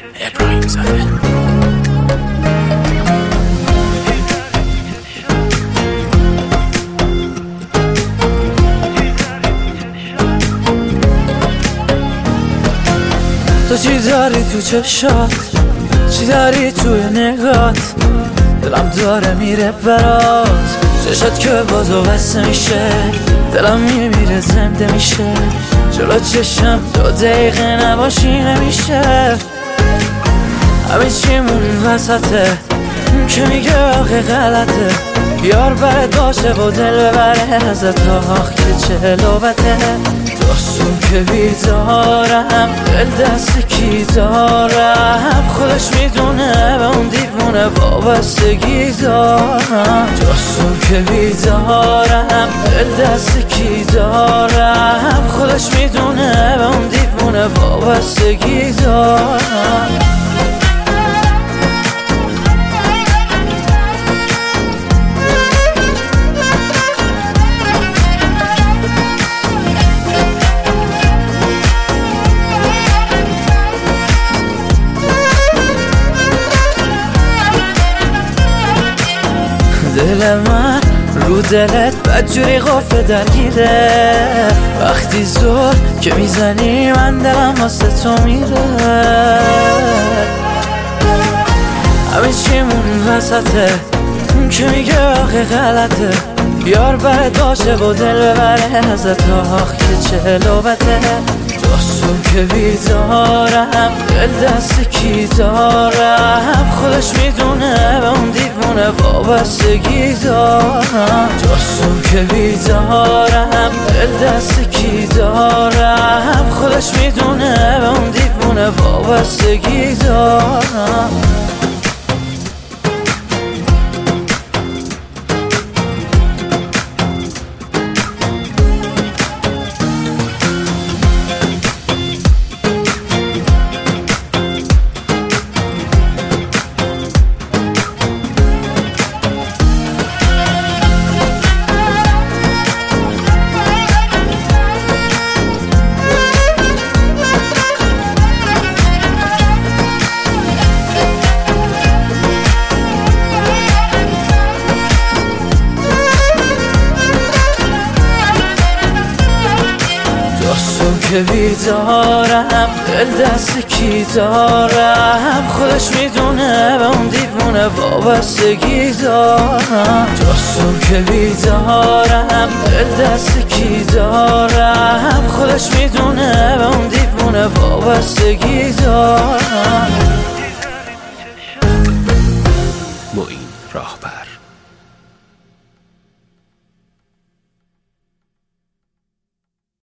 ابراهیم زاده. تو چی داری تو چشات، چی داری توی نگات، دلم داره میره برات، چشات که بازو بسته میشه، دلم میمیره زنده میشه، جلو چشم 2 دقیقه نباشی نمیشه. همه چیمون وسطه که میگه آخه غلطه، یار برد باشه و دل ببره ازت، آخ که چه لوبته. دستون که بیدارم، دل دست کی دارم، خودش میدونه به اون دیوونه وابستگی دارم. دستون که بیدارم، دل دست کی دارم، خودش میدونه به اون دیوونه وابستگی دارم. دل من رو دلت بدجوری قفل درگیره، وقتی زور که میزنی من دلم واسه تو میره. همه چیمون وسطه که میگه آخه غلطه، یار برد باشه و دل ببره ازت، آخ که چه لوبته. دستون که بیدارم، دل دست کی دارم، خودش میدونه به اون دیوونه وابستگی دارم. دستون که بیدارم، دل دست کی دارم، خودش میدونه به اون دیوونه وابستگی دارم. دستون که بیدارم، دل دست کی دارم، خودش میدونه به اون دیوونه وابستگی دارم. دستون که بیدارم، دل دست کی دارم، خودش میدونه به اون دیوونه وابستگی دارم.